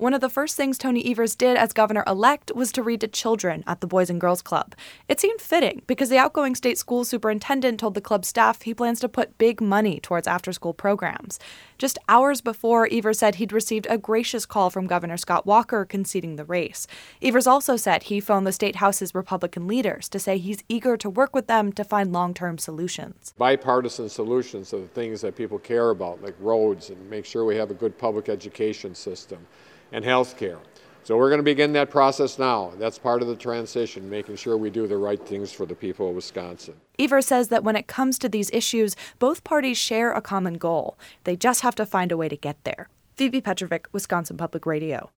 One of the first things Tony Evers did as governor-elect was to read to children at the Boys and Girls Club. It seemed fitting because the outgoing state school superintendent told the club staff he plans to put big money towards after-school programs. Just hours before, Evers said he'd received a gracious call from Governor Scott Walker conceding the race. Evers also said he phoned the state house's Republican leaders to say he's eager to work with them to find long-term solutions. Bipartisan solutions to the things that people care about, like roads, and make sure we have a good public education system and health care. So we're going to begin that process now. That's part of the transition, making sure we do the right things for the people of Wisconsin. Evers says that when it comes to these issues, both parties share a common goal. They just have to find a way to get there. Phoebe Petrovic, Wisconsin Public Radio.